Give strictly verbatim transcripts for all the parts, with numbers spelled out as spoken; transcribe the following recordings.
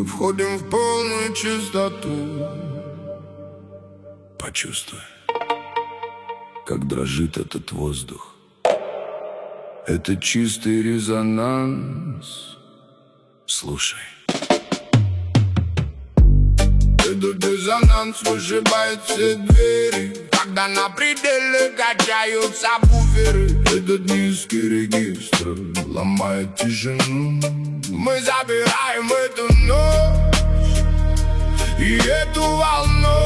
Мы входим в полную чистоту. Почувствуй, как дрожит этот воздух. Это чистый резонанс. Слушай. Этот резонанс вышибает все двери, когда на пределе качаются буферы. Этот низкий регистр ломает тишину. Мы забираем эту ночь и эту волну.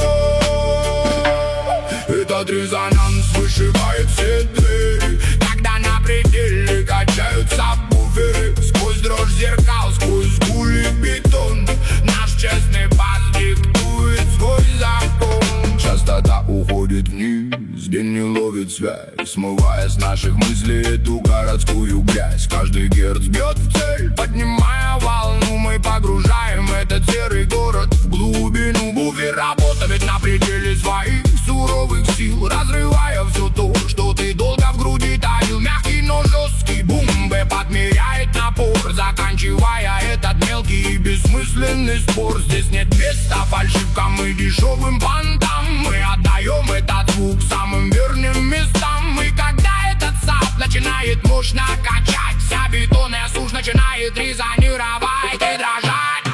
Этот резонанс вышибает все двери, когда на пределе качаются буферы. Сквозь дрожь зеркал, сквозь гуль и бетон, наш честный бас диктует свой закон. Частота уходит вниз, день не ловит связь, смывая с наших мыслей эту городскую грязь. Каждый герц бьет в цель, поднимая волну. Мы погружаем этот серый город в глубину. Буфер работает на пределе своих суровых сил, разрывая все то, что ты долго в груди таил. Мягкий, но жесткий бум бэп отмеряет напор, заканчивая этот мелкий и бессмысленный спор. Здесь нет места фальшивкам и дешевым понтам. Мы отдаем этот звук самым верным местам. И когда этот сап начинает мощно качаться, бетонная сушь начинает резонировать и дрожать.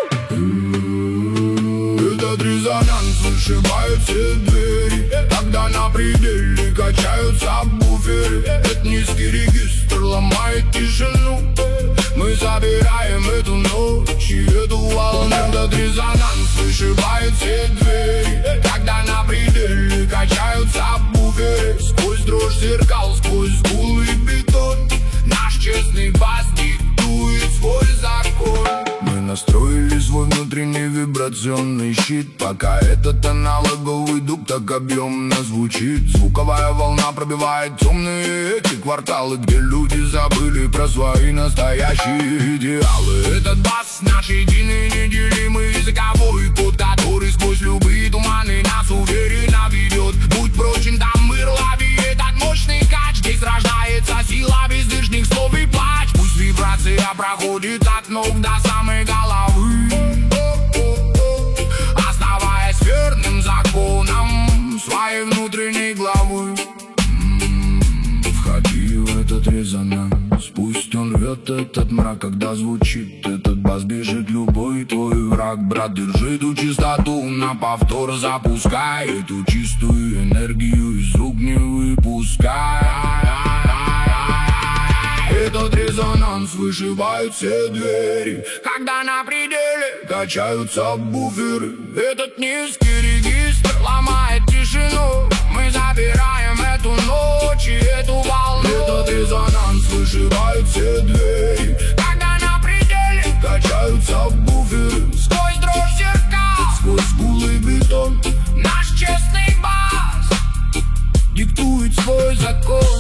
Этот резонанс вышибает все двери, когда на пределе качаются буферы. Этот низкий регистр ломает тишину. Мы забираем эту ночь и эту волну. Этот резонанс вышибает все двери, когда на пределе качаются буферы. Сквозь дрожь зеркал, сквозь гул и бетон, наш честный бас диктует свой закон. Мы настроили свой внутренний вибрационный щит, пока этот аналоговый дуб так объемно звучит. Звуковая волна пробивает темные эти кварталы, где люди забыли про свои настоящие идеалы. Этот бас наш единый неделимый языковой код, который сквозь любые туманы нас уверенно ведет. Будь прочен, там мир, лови этот мощный кач. Здесь рождается сила бездышных слов и плач. Пусть вибрация проходит от ног до самой головы, оставаясь верным законам своей внутренней главы. Входи в этот резонанс, пусть он рвет этот мрак, когда звучит этот бас. Бежит любой твой враг, брат, держи эту чистоту на повтор, запускай эту чистую энергию, из рук не выпускай. Этот резонанс вышибает все двери, когда на пределе качаются буферы. Этот низкий регистр ломает тишину. Мы забираем эту ночь и эту волну. Этот резонанс вышибает все двери, когда на пределе качаются буферы. Сквозь дрожь зеркал, сквозь гул и бетон, наш честный бас диктует свой закон.